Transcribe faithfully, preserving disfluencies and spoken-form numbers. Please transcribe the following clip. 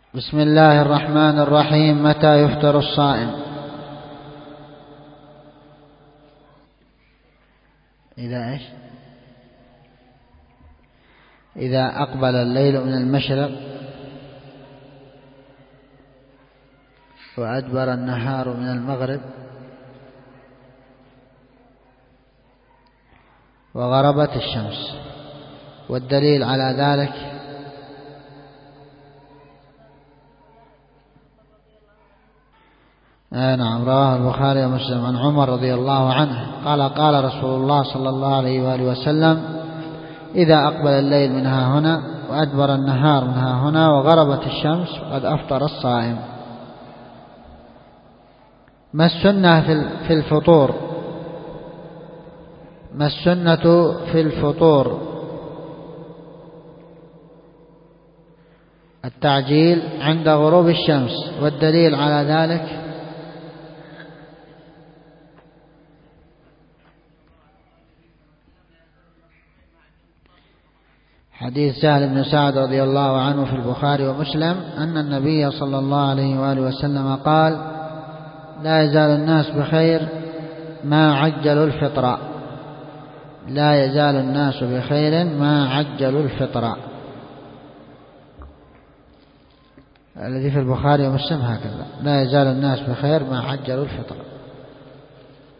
بسم الله الرحمن الرحيم. متى يفطر الصائم؟ إذا إيش؟ إذا أقبل الليل من المشرق وأدبر النهار من المغرب وغربت الشمس. والدليل على ذلك آه نعم رواه البخاري ومسلم عن عمر رضي الله عنه قال قال رسول الله صلى الله عليه وآله وسلم: إذا أقبل الليل من ها هنا وأدبر النهار من ها هنا وغربت الشمس قد أفطر الصائم. ما السنة في الفطور؟ ما السنة في الفطور؟ التعجيل عند غروب الشمس. والدليل على ذلك حديث سهل بن سعد رضي الله عنه في البخاري ومسلم أن النبي صلى الله عليه وآله وسلم قال: لا يزال الناس بخير ما عجلوا الفطر. لا يزال الناس بخير ما عجلوا الفطر. الذي في البخاري ومسلم هكذا: لا يزال الناس بخير ما عجلوا الفطر.